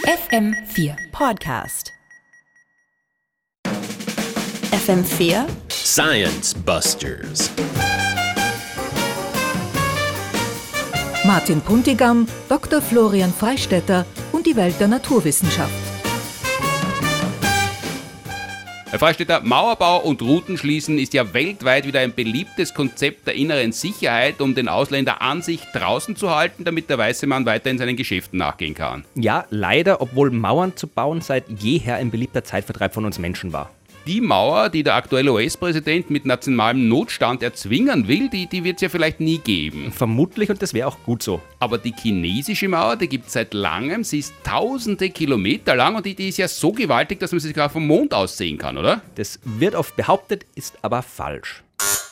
FM4 Podcast. FM4 Science Busters. Martin Puntigam, Dr. Florian Freistetter und die Welt der Naturwissenschaft. Herr Freistetter, Mauerbau und Routenschließen ist ja weltweit wieder ein beliebtes Konzept der inneren Sicherheit, um den Ausländer an sich draußen zu halten, damit der weiße Mann weiter in seinen Geschäften nachgehen kann. Ja, leider, obwohl Mauern zu bauen seit jeher ein beliebter Zeitvertreib von uns Menschen war. Die Mauer, die der aktuelle US-Präsident mit nationalem Notstand erzwingen will, die wird es ja vielleicht nie geben. Vermutlich, und das wäre auch gut so. Aber die chinesische Mauer, die gibt es seit langem, sie ist tausende Kilometer lang und die ist ja so gewaltig, dass man sie sogar vom Mond aus sehen kann, oder? Das wird oft behauptet, ist aber falsch.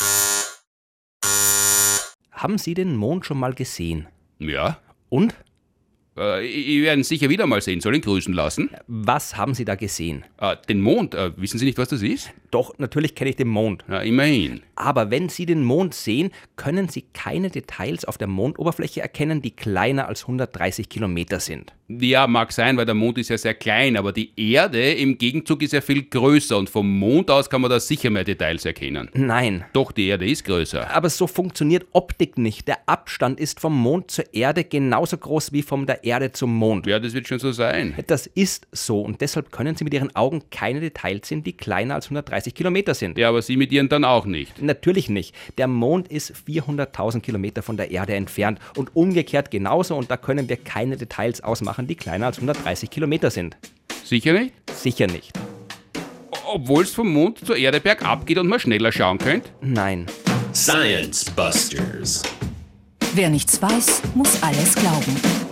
Haben Sie den Mond schon mal gesehen? Ja. Und? Ich werde ihn sicher wieder mal sehen, soll ihn grüßen lassen. Was haben Sie da gesehen? Den Mond, wissen Sie nicht, was das ist? Doch, natürlich kenne ich den Mond. Ja, immerhin. Aber wenn Sie den Mond sehen, können Sie keine Details auf der Mondoberfläche erkennen, die kleiner als 130 Kilometer sind. Ja, mag sein, weil der Mond ist ja sehr klein, aber die Erde im Gegenzug ist ja viel größer und vom Mond aus kann man da sicher mehr Details erkennen. Nein. Doch, die Erde ist größer. Aber so funktioniert Optik nicht. Der Abstand ist vom Mond zur Erde genauso groß wie von der Erde zum Mond. Ja, das wird schon so sein. Das ist so und deshalb können Sie mit Ihren Augen keine Details sehen, die kleiner als 130 Kilometer sind. Ja, aber Sie mit Ihren dann auch nicht. Natürlich nicht. Der Mond ist 400.000 Kilometer von der Erde entfernt und umgekehrt genauso und da können wir keine Details ausmachen, die kleiner als 130 Kilometer sind. Sicher nicht? Sicher nicht. Obwohl es vom Mond zur Erde bergab geht und man schneller schauen könnte? Nein. Science Busters. Wer nichts weiß, muss alles glauben.